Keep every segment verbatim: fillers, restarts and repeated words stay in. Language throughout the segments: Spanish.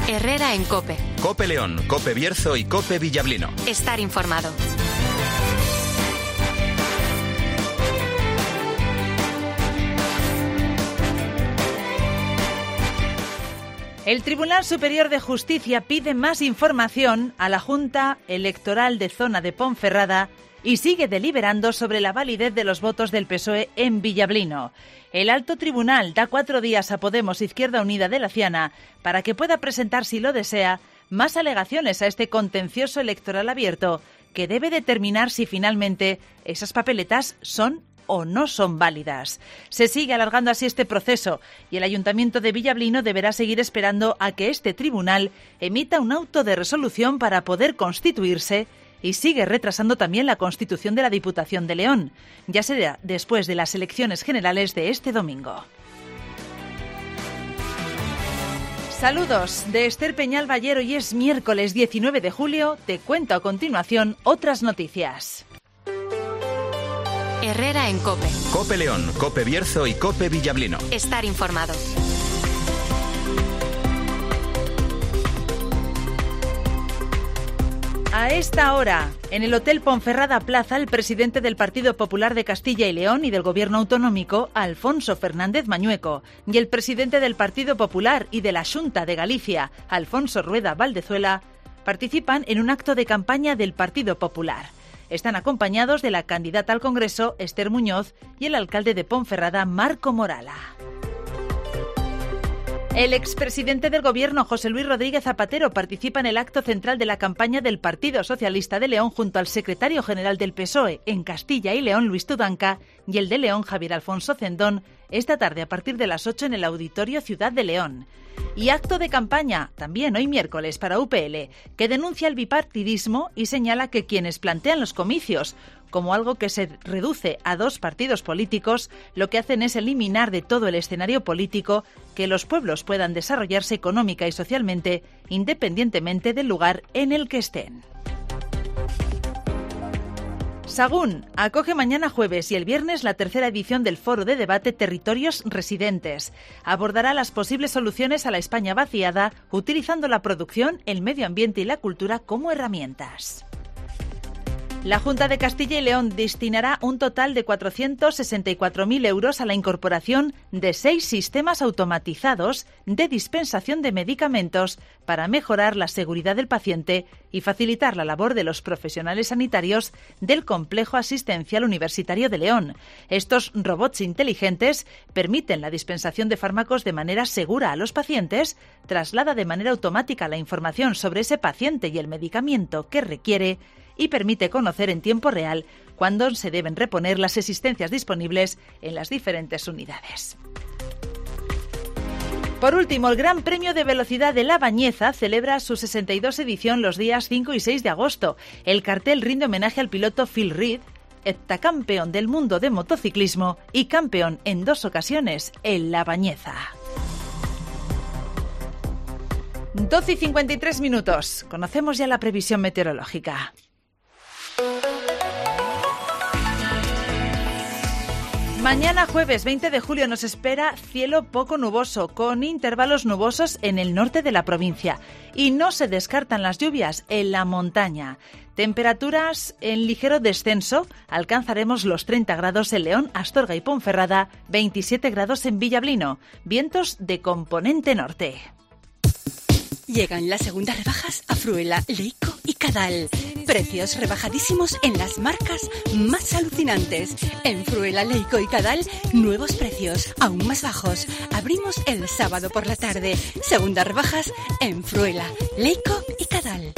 Herrera en COPE. COPE León, COPE Bierzo y COPE Villablino. Estar informado. El Tribunal Superior de Justicia pide más información a la Junta Electoral de Zona de Ponferrada y sigue deliberando sobre la validez de los votos del P S O E en Villablino. El alto tribunal da cuatro días a Podemos Izquierda Unida de Laciana para que pueda presentar, si lo desea, más alegaciones a este contencioso electoral abierto que debe determinar si finalmente esas papeletas son o no son válidas. Se sigue alargando así este proceso y el Ayuntamiento de Villablino deberá seguir esperando a que este tribunal emita un auto de resolución para poder constituirse y sigue retrasando también la constitución de la Diputación de León. Ya será después de las elecciones generales de este domingo. Saludos de Esther Peñal Ballero y es miércoles diecinueve de julio. Te cuento a continuación otras noticias. Herrera en COPE. COPE León, COPE Bierzo y COPE Villablino. Estar informado. A esta hora, en el Hotel Ponferrada Plaza, el presidente del Partido Popular de Castilla y León y del Gobierno Autonómico, Alfonso Fernández Mañueco, y el presidente del Partido Popular y de la Xunta de Galicia, Alfonso Rueda Valdezuela, participan en un acto de campaña del Partido Popular. Están acompañados de la candidata al Congreso, Esther Muñoz, y el alcalde de Ponferrada, Marco Morala. El expresidente del Gobierno, José Luis Rodríguez Zapatero, participa en el acto central de la campaña del Partido Socialista de León junto al secretario general del P S O E en Castilla y León, Luis Tudanca, y el de León, Javier Alfonso Cendón, esta tarde a partir de las ocho en el Auditorio Ciudad de León. Y acto de campaña, también hoy miércoles, para U P L, que denuncia el bipartidismo y señala que quienes plantean los comicios como algo que se reduce a dos partidos políticos, lo que hacen es eliminar de todo el escenario político que los pueblos puedan desarrollarse económica y socialmente, independientemente del lugar en el que estén. Sagún acoge mañana jueves y el viernes la tercera edición del Foro de Debate Territorios Residentes. Abordará las posibles soluciones a la España vaciada utilizando la producción, el medio ambiente y la cultura como herramientas. La Junta de Castilla y León destinará un total de cuatrocientos sesenta y cuatro mil euros a la incorporación de seis sistemas automatizados de dispensación de medicamentos para mejorar la seguridad del paciente y facilitar la labor de los profesionales sanitarios del Complejo Asistencial Universitario de León. Estos robots inteligentes permiten la dispensación de fármacos de manera segura a los pacientes, traslada de manera automática la información sobre ese paciente y el medicamento que requiere y permite conocer en tiempo real cuándo se deben reponer las existencias disponibles en las diferentes unidades. Por último, el Gran Premio de Velocidad de La Bañeza celebra su sesenta y dos edición los días cinco y seis de agosto. El cartel rinde homenaje al piloto Phil Reed, heptacampeón del mundo de motociclismo y campeón en dos ocasiones en La Bañeza. doce y cincuenta y tres minutos. Conocemos ya la previsión meteorológica. Mañana jueves veinte de julio nos espera cielo poco nuboso, con intervalos nubosos en el norte de la provincia. Y no se descartan las lluvias en la montaña. Temperaturas en ligero descenso, alcanzaremos los treinta grados en León, Astorga y Ponferrada, veintisiete grados en Villablino. Vientos de componente norte. Llegan las segundas rebajas a Fruela, Leico y Cadal. Precios rebajadísimos en las marcas más alucinantes. En Fruela, Leico y Cadal, nuevos precios, aún más bajos. Abrimos el sábado por la tarde. Segundas rebajas en Fruela, Leico y Cadal.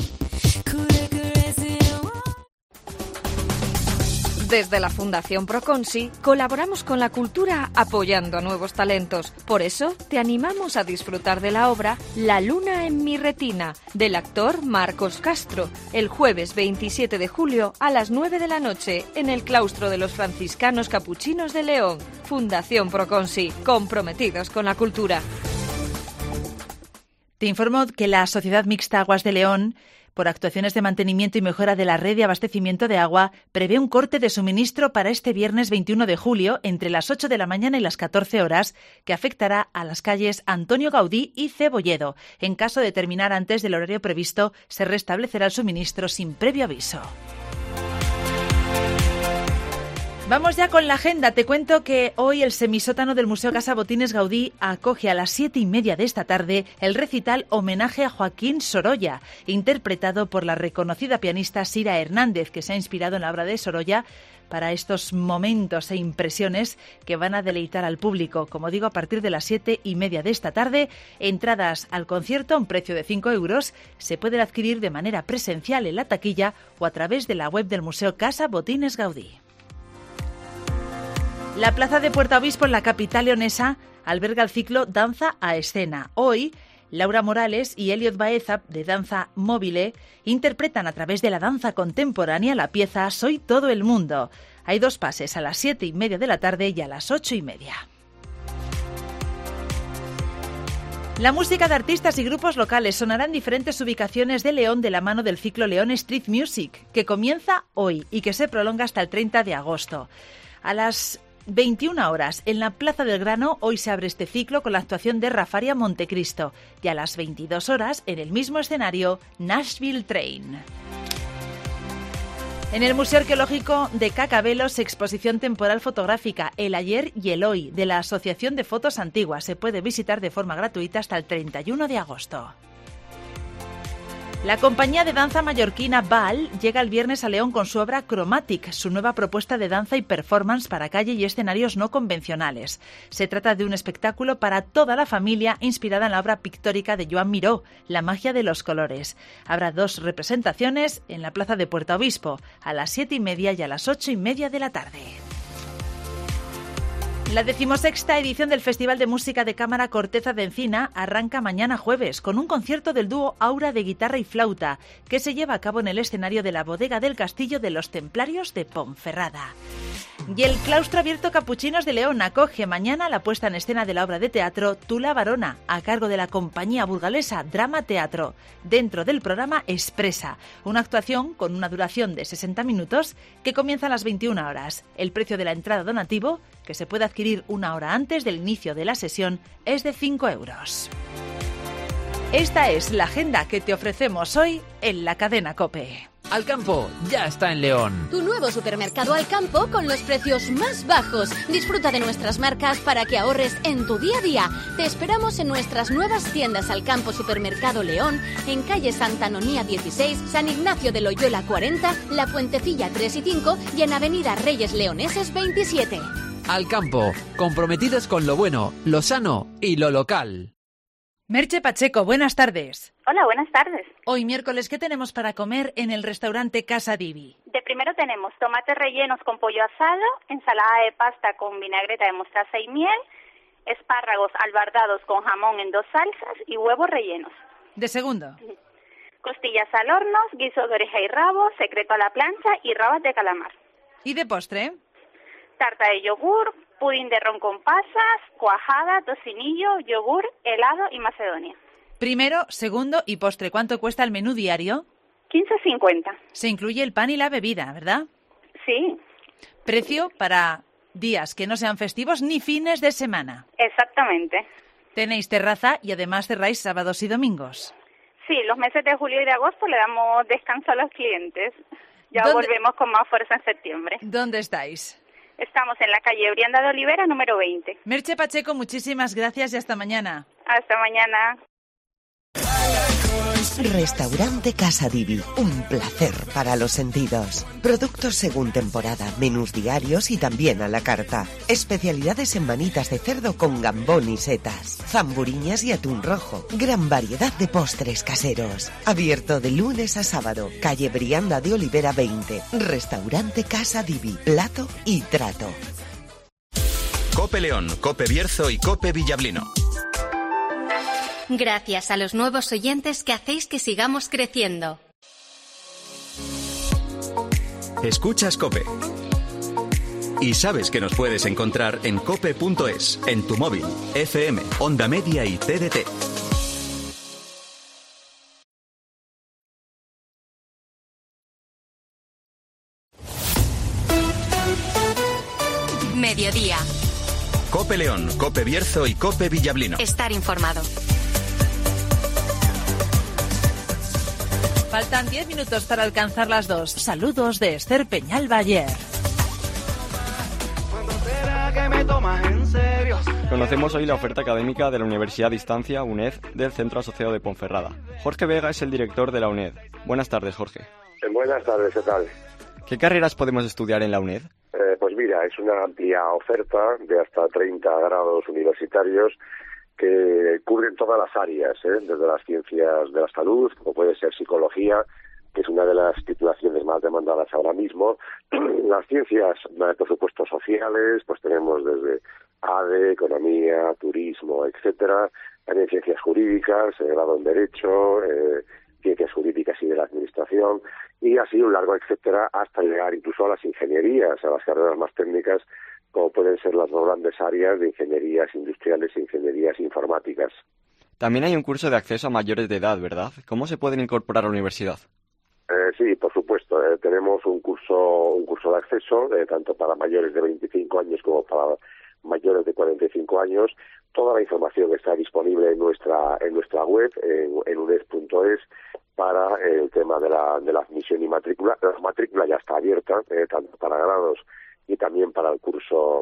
Desde la Fundación Proconsi colaboramos con la cultura apoyando a nuevos talentos. Por eso te animamos a disfrutar de la obra La luna en mi retina, del actor Marcos Castro, el jueves veintisiete de julio a las nueve de la noche en el claustro de los franciscanos capuchinos de León. Fundación Proconsi, comprometidos con la cultura. Te informo que la Sociedad Mixta Aguas de León por actuaciones de mantenimiento y mejora de la red de abastecimiento de agua, prevé un corte de suministro para este viernes veintiuno de julio entre las ocho de la mañana y las catorce horas, que afectará a las calles Antonio Gaudí y Cebolledo. En caso de terminar antes del horario previsto, se restablecerá el suministro sin previo aviso. Vamos ya con la agenda. Te cuento que hoy el semisótano del Museo Casa Botines Gaudí acoge a las siete y media de esta tarde el recital Homenaje a Joaquín Sorolla, interpretado por la reconocida pianista Sira Hernández, que se ha inspirado en la obra de Sorolla para estos momentos e impresiones que van a deleitar al público. Como digo, a partir de las siete y media de esta tarde, entradas al concierto a un precio de cinco euros se pueden adquirir de manera presencial en la taquilla o a través de la web del Museo Casa Botines Gaudí. La plaza de Puerto Obispo en la capital leonesa alberga el ciclo Danza a Escena. Hoy, Laura Morales y Elliot Baeza, de Danza Móvile, interpretan a través de la danza contemporánea la pieza Soy todo el mundo. Hay dos pases, a las siete y media de la tarde y a las ocho y media. La música de artistas y grupos locales sonará en diferentes ubicaciones de León de la mano del ciclo León Street Music, que comienza hoy y que se prolonga hasta el treinta de agosto. A las veintiuna horas, en la Plaza del Grano, hoy se abre este ciclo con la actuación de Rafaria Montecristo, y a las veintidós horas, en el mismo escenario, Nashville Train. En el Museo Arqueológico de Cacabelos, exposición temporal fotográfica El Ayer y el Hoy, de la Asociación de Fotos Antiguas. Se puede visitar de forma gratuita hasta el treinta y uno de agosto. La compañía de danza mallorquina Val llega el viernes a León con su obra Chromatic, su nueva propuesta de danza y performance para calle y escenarios no convencionales. Se trata de un espectáculo para toda la familia inspirada en la obra pictórica de Joan Miró, La magia de los colores. Habrá dos representaciones en la plaza de Puerto Obispo, a las siete y media y a las ocho y media de la tarde. La decimosexta edición del Festival de Música de Cámara Corteza de Encina arranca mañana jueves con un concierto del dúo Aura de guitarra y flauta que se lleva a cabo en el escenario de la Bodega del Castillo de los Templarios de Ponferrada. Y el Claustro Abierto Capuchinos de León acoge mañana la puesta en escena de la obra de teatro Tula Varona, a cargo de la compañía burgalesa Drama Teatro, dentro del programa Expresa, una actuación con una duración de sesenta minutos que comienza a las veintiuna horas. El precio de la entrada donativo, que se puede adquirir una hora antes del inicio de la sesión, es de cinco euros. Esta es la agenda que te ofrecemos hoy en la cadena COPE. Alcampo ya está en León. Tu nuevo supermercado Alcampo con los precios más bajos. Disfruta de nuestras marcas para que ahorres en tu día a día. Te esperamos en nuestras nuevas tiendas Alcampo Supermercado León, en calle Santa Anonía dieciséis, San Ignacio de Loyola cuarenta, La Puentecilla tres y cinco y en avenida Reyes Leoneses veintisiete. Alcampo, comprometidos con lo bueno, lo sano y lo local. Merche Pacheco, buenas tardes. Hola, buenas tardes. Hoy miércoles, ¿qué tenemos para comer en el restaurante Casa Divi? De primero tenemos tomates rellenos con pollo asado, ensalada de pasta con vinagreta de mostaza y miel, espárragos albardados con jamón en dos salsas y huevos rellenos. De segundo. Costillas al horno, guiso de oreja y rabo, secreto a la plancha y rabas de calamar. ¿Y de postre? Tarta de yogur, pudín de ron con pasas, cuajada, tocinillo, yogur, helado y macedonia. Primero, segundo y postre. ¿Cuánto cuesta el menú diario? quince cincuenta. Se incluye el pan y la bebida, ¿verdad? Sí. Precio para días que no sean festivos ni fines de semana. Exactamente. Tenéis terraza y además cerráis sábados y domingos. Sí, los meses de julio y de agosto le damos descanso a los clientes. Ya ¿Dónde? Volvemos con más fuerza en septiembre. ¿Dónde estáis? Estamos en la calle Brianda de Olivera, número veinte. Merche Pacheco, muchísimas gracias y hasta mañana. Hasta mañana. Restaurante Casa Divi, un placer para los sentidos. Productos según temporada, menús diarios y también a la carta. Especialidades en manitas de cerdo con gambón y setas, zamburiñas y atún rojo. Gran variedad de postres caseros. Abierto de lunes a sábado. Calle Brianda de Olivera veinte. Restaurante Casa Divi, plato y trato. COPE León, COPE Bierzo y COPE Villablino. Gracias a los nuevos oyentes que hacéis que sigamos creciendo. Escuchas COPE. Y sabes que nos puedes encontrar en cope punto es, en tu móvil, F M, Onda Media y T D T. día. COPE León, COPE Bierzo y COPE Villablino. Estar informado. Faltan diez minutos para alcanzar las dos. Saludos de Esther Peñal Bayer. Conocemos hoy la oferta académica de la Universidad a Distancia U N E D del Centro Asociado de Ponferrada. Jorge Vega es el director de la U N E D. Buenas tardes, Jorge. Buenas tardes, ¿qué tal? ¿Qué carreras podemos estudiar en la U N E D? Eh, pues mira, es una amplia oferta de hasta treinta grados universitarios que cubren todas las áreas, ¿eh? Desde las ciencias de la salud, como puede ser psicología, que es una de las titulaciones más demandadas ahora mismo, las ciencias, por supuesto, sociales, pues tenemos desde A D E, economía, turismo, etcétera, también ciencias jurídicas, eh, grado en derecho, eh, ciencias jurídicas y de la administración, y así un largo etcétera, hasta llegar incluso a las ingenierías, a las carreras más técnicas, como pueden ser las dos grandes áreas de ingenierías industriales e ingenierías informáticas. También hay un curso de acceso a mayores de edad, ¿verdad? ¿Cómo se pueden incorporar a la universidad? Eh, sí, por supuesto. Eh, tenemos un curso un curso de acceso, eh, tanto para mayores de veinticinco años como para mayores de cuarenta y cinco años. Toda la información está disponible en nuestra en nuestra web, en, en uned punto es, para eh, el tema de la, de la admisión y matrícula. La matrícula ya está abierta, eh, tanto para grados y también para el curso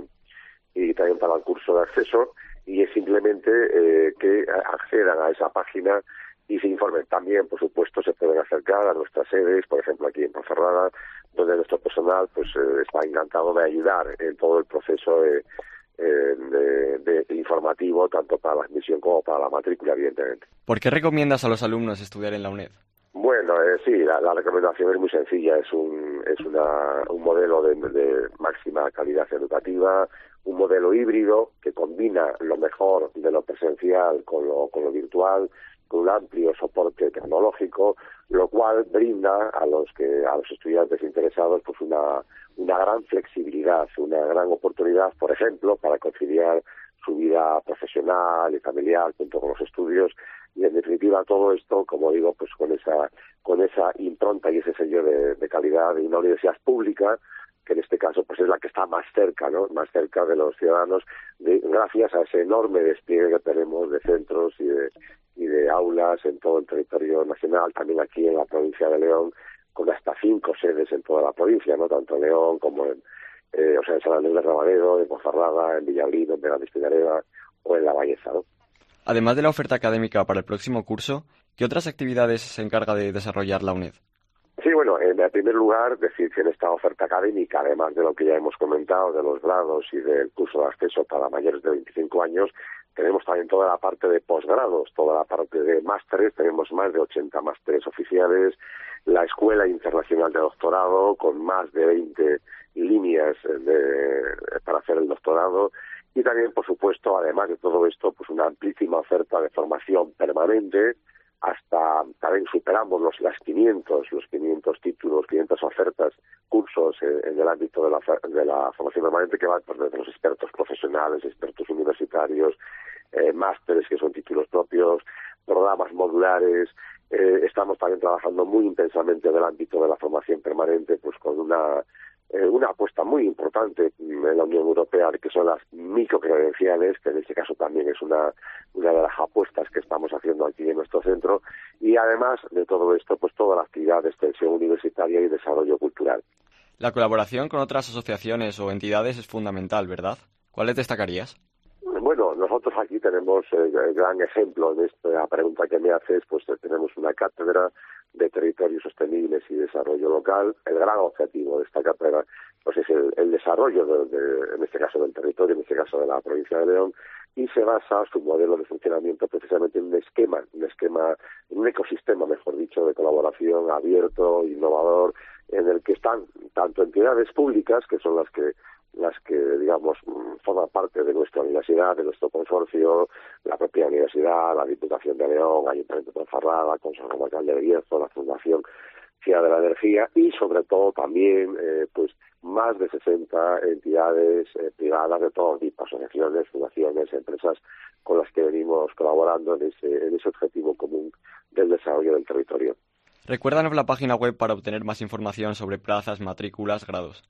y también para el curso de acceso, y es simplemente eh, que accedan a esa página y se informen. También, por supuesto, se pueden acercar a nuestras sedes, por ejemplo aquí en Ponferrada, donde nuestro personal pues eh, está encantado de ayudar en todo el proceso de, eh, de, de, de informativo, tanto para la admisión como para la matrícula, evidentemente. ¿Por qué recomiendas a los alumnos estudiar en la U N E D? Bueno, eh, sí, la, la recomendación es muy sencilla. Es un es una, un modelo de, de máxima calidad educativa, un modelo híbrido que combina lo mejor de lo presencial con lo, con lo virtual, con un amplio soporte tecnológico, lo cual brinda a los que a los estudiantes interesados pues una una gran flexibilidad, una gran oportunidad, por ejemplo, para conciliar su vida profesional y familiar junto con los estudios, y en definitiva todo esto, como digo, pues con esa con esa impronta y ese sello de, de calidad de una universidad pública, que en este caso pues es la que está más cerca, ¿no? Más cerca de los ciudadanos, de, gracias a ese enorme despliegue que tenemos de centros y de y de aulas en todo el territorio nacional, también aquí en la provincia de León, con hasta cinco sedes en toda la provincia, no tanto en León como en eh, o sea en San Andrés de Rabanero, en Ponferrada, en Villablino, en Benavides o en La Balleza, ¿no? Además de la oferta académica para el próximo curso, ¿qué otras actividades se encarga de desarrollar la U N E D? Sí, bueno, en primer lugar, decir que en esta oferta académica, además de lo que ya hemos comentado, de los grados y del curso de acceso para mayores de veinticinco años, tenemos también toda la parte de posgrados, toda la parte de másteres, tenemos más de ochenta másteres oficiales, la Escuela Internacional de Doctorado, con más de veinte líneas de, para hacer el doctorado, y también, por supuesto, además de todo esto, pues una amplísima oferta de formación permanente, hasta también superamos los las quinientos, los quinientos títulos, quinientas ofertas, cursos eh, en el ámbito de la, de la formación permanente, que van pues, desde los expertos profesionales, expertos universitarios, eh, másteres que son títulos propios, programas modulares. Eh, estamos también trabajando muy intensamente en el ámbito de la formación permanente, pues con una eh, una apuesta muy importante en la Unión Europea, que son las microcredenciales, que en este caso también es una una de las apuestas que estamos haciendo aquí en nuestro centro, y además de todo esto, pues toda la actividad de extensión universitaria y desarrollo cultural. La colaboración con otras asociaciones o entidades es fundamental, ¿verdad? ¿Cuáles destacarías? Bueno, nosotros aquí tenemos eh, el gran ejemplo de esta pregunta que me haces, pues tenemos una cátedra de territorios sostenibles y desarrollo local. El gran objetivo de esta cátedra pues es el, el desarrollo, de, de, en este caso del territorio, en este caso de la provincia de León, y se basa su modelo de funcionamiento precisamente en un esquema, un esquema, en un ecosistema, mejor dicho, de colaboración abierto, innovador, en el que están tanto entidades públicas, que son las que las que, digamos, forman parte de nuestra universidad, de nuestro consorcio, la propia universidad, la Diputación de León, Ayuntamiento de Ponferrada, Consejo Comarcal de Bierzo, la Fundación Ciudad de la Energía, y sobre todo también, eh, pues, más de sesenta entidades eh, privadas de todo tipo, asociaciones, fundaciones, empresas, con las que venimos colaborando en ese, en ese objetivo común del desarrollo del territorio. Recuérdanos la página web para obtener más información sobre plazas, matrículas, grados.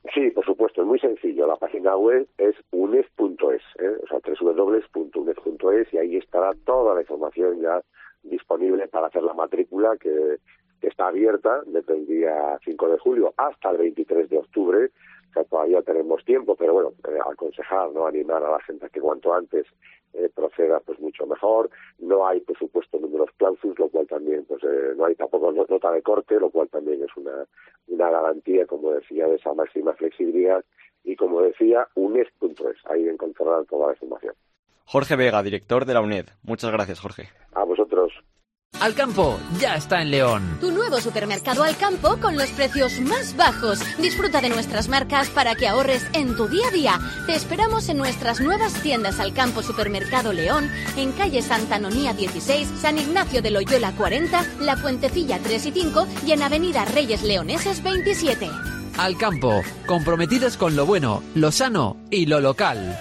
Sí, por supuesto, es muy sencillo. La página web es uned punto es, ¿eh? o sea, doble u doble u doble u punto uned punto es, y ahí estará toda la información ya disponible para hacer la matrícula, que, que está abierta desde el día cinco de julio hasta el veintitrés de octubre. O sea, todavía tenemos tiempo, pero bueno, eh, aconsejar, no animar a la gente a que cuanto antes eh, proceda, pues mucho mejor. No hay, por supuesto, números clausus, lo cual también, pues eh, no hay tampoco nota de corte, lo cual también es una, una garantía, como decía, de esa máxima flexibilidad. Y como decía, uned punto es, ahí encontrarán toda la información. Jorge Vega, director de la UNED. Muchas gracias, Jorge. A vosotros. Alcampo ya está en León. Tu nuevo supermercado Alcampo con los precios más bajos. Disfruta de nuestras marcas para que ahorres en tu día a día. Te esperamos en nuestras nuevas tiendas Alcampo Supermercado León, en calle Santa Anonía dieciséis, San Ignacio de Loyola cuarenta, La Puentecilla tres y cinco y en avenida Reyes Leoneses veintisiete. Alcampo, comprometidos con lo bueno, lo sano y lo local.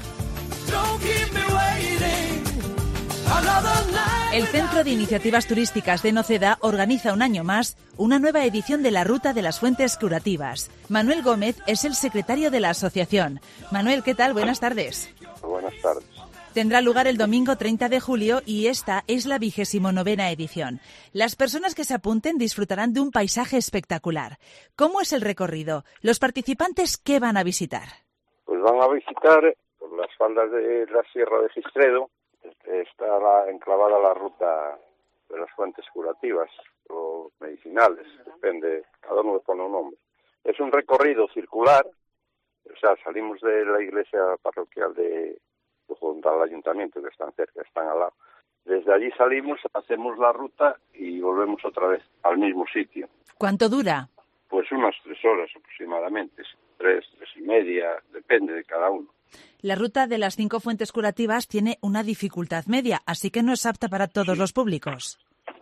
El Centro de Iniciativas Turísticas de Noceda organiza un año más una nueva edición de la Ruta de las Fuentes Curativas. Manuel Gómez es el secretario de la asociación. Manuel, ¿qué tal? Buenas tardes. Buenas tardes. Tendrá lugar el domingo treinta de julio y esta es la vigésimo novena edición. Las personas que se apunten disfrutarán de un paisaje espectacular. ¿Cómo es el recorrido? ¿Los participantes qué van a visitar? Pues van a visitar por las faldas de la Sierra de Gistredo. Está la, enclavada la ruta de las fuentes curativas o medicinales, depende, cada uno le pone un nombre. Es un recorrido circular, o sea, salimos de la iglesia parroquial de junto al ayuntamiento, que están cerca, están al lado. Desde allí salimos, hacemos la ruta y volvemos otra vez al mismo sitio. ¿Cuánto dura? Pues unas tres horas aproximadamente, tres, tres y media, depende de cada uno. La ruta de las cinco fuentes curativas tiene una dificultad media, así que no es apta para todos los públicos.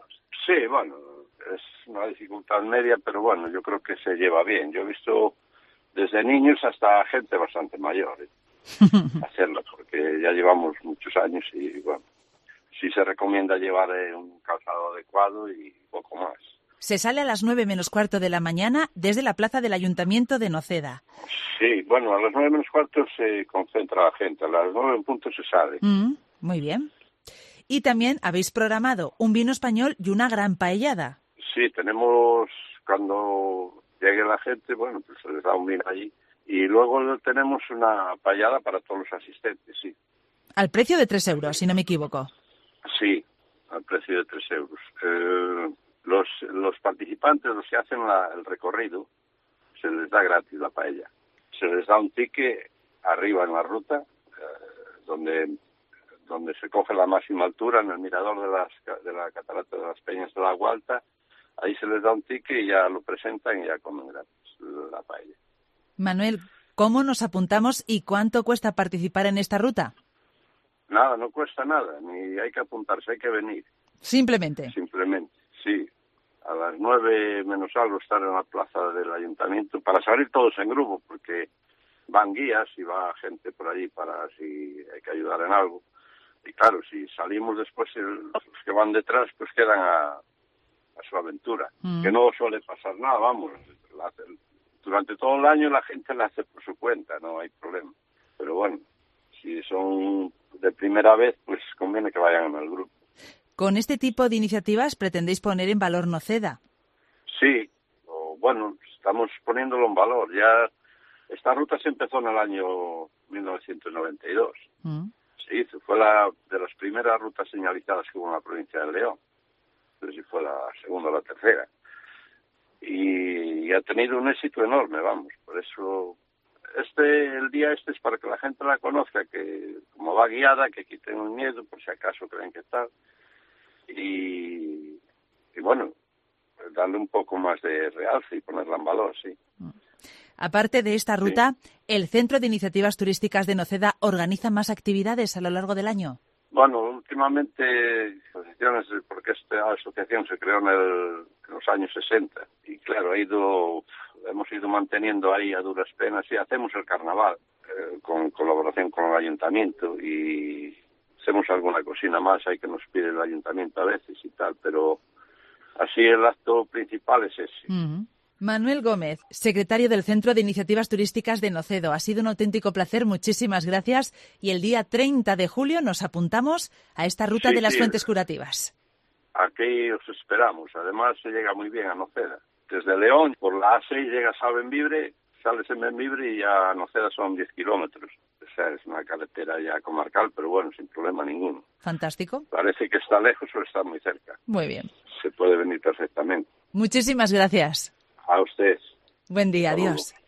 Sí, bueno, es una dificultad media, pero bueno, yo creo que se lleva bien. Yo he visto desde niños hasta gente bastante mayor ¿eh? hacerlo, porque ya llevamos muchos años y bueno, sí se recomienda llevar eh, un calzado adecuado y poco más. Se sale a las nueve menos cuarto de la mañana desde la plaza del Ayuntamiento de Noceda. Sí, bueno, a las nueve menos cuarto se concentra la gente, a las nueve en punto se sale. Mm, muy bien. Y también habéis programado un vino español y una gran paellada. Sí, tenemos, cuando llegue la gente, bueno, pues se les da un vino allí. Y luego tenemos una paellada para todos los asistentes, sí. Al precio de tres euros, si no me equivoco. Sí, al precio de tres euros. Eh... Los, los participantes, los que hacen la, el recorrido, se les da gratis la paella. Se les da un ticket arriba en la ruta, eh, donde donde se coge la máxima altura, en el mirador de, las, de la catarata de las Peñas de la Agua Alta. Ahí se les da un ticket y ya lo presentan y ya comen gratis la paella. Manuel, ¿cómo nos apuntamos y cuánto cuesta participar en esta ruta? Nada, no cuesta nada, ni hay que apuntarse, hay que venir. Simplemente. Simplemente. Sí, a las nueve menos algo estar en la plaza del ayuntamiento para salir todos en grupo, porque van guías y va gente por allí para si hay que ayudar en algo. Y claro, si salimos después, el, los que van detrás pues quedan a, a su aventura, mm. que no suele pasar nada, vamos. La hace, durante todo el año la gente la hace por su cuenta, no hay problema. Pero bueno, si son de primera vez, pues conviene que vayan en el grupo. Con este tipo de iniciativas pretendéis poner en valor Noceda. Sí, o, bueno, estamos poniéndolo en valor. Ya esta ruta se empezó en el año mil novecientos noventa y dos. Mm. Se hizo, fue la de las primeras rutas señalizadas que hubo en la provincia de León. No sé si fue la segunda o la tercera. Y, y ha tenido un éxito enorme, vamos. Por eso este el día este es para que la gente la conozca, que como va guiada, que quiten el miedo por si acaso creen que tal. Y, y bueno, darle un poco más de realce y ponerla en valor, sí. Aparte de esta ruta, sí. ¿El Centro de Iniciativas Turísticas de Noceda organiza más actividades a lo largo del año? Bueno, últimamente, porque esta asociación se creó en, el, en los años sesenta y claro, ha ido, hemos ido manteniendo ahí a duras penas y hacemos el carnaval eh, con colaboración con el ayuntamiento y hacemos alguna cocina más ahí que nos pide el ayuntamiento a veces y tal, pero así el acto principal es ese. Uh-huh. Manuel Gómez, secretario del Centro de Iniciativas Turísticas de Nocedo. Ha sido un auténtico placer, muchísimas gracias. Y el día treinta de julio nos apuntamos a esta ruta Sí, de las sí. fuentes curativas. Aquí os esperamos. Además, se llega muy bien a Noceda. Desde León, por la A seis, llegas a Benvibre, sales en Benvibre y ya a Noceda son diez kilómetros. O sea, es una carretera ya comarcal, pero bueno, sin problema ninguno. Fantástico. Parece que está lejos o está muy cerca. Muy bien. Se puede venir perfectamente. Muchísimas gracias. A ustedes. Buen día, Hasta luego. adiós.